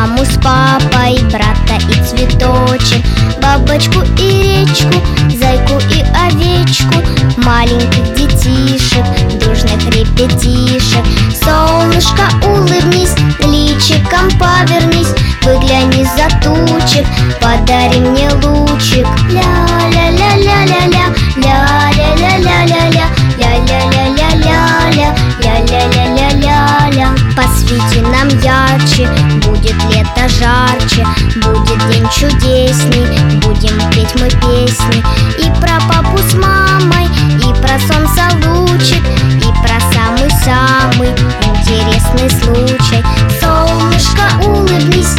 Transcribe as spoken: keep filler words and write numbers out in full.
маму с папой, брата и цветочек, бабочку и речку, зайку и овечку, маленьких детишек, дружных ребятишек. Солнышко, улыбнись, личиком повернись, выгляни за тучек, подари мне лучик. Ля-ля-ля-ля-ля-ля, ля-ля-ля-ля-ля-ля, ля-ля-ля-ля-ля-ля, ля-ля-ля-ля-ля-ля. Посвети нам ярче, будет лето жарче, будет день чудесней, будем петь мы песни. И про папу с мамой, и про солнце лучик, и про самый-самый интересный случай. Солнышко, улыбнись,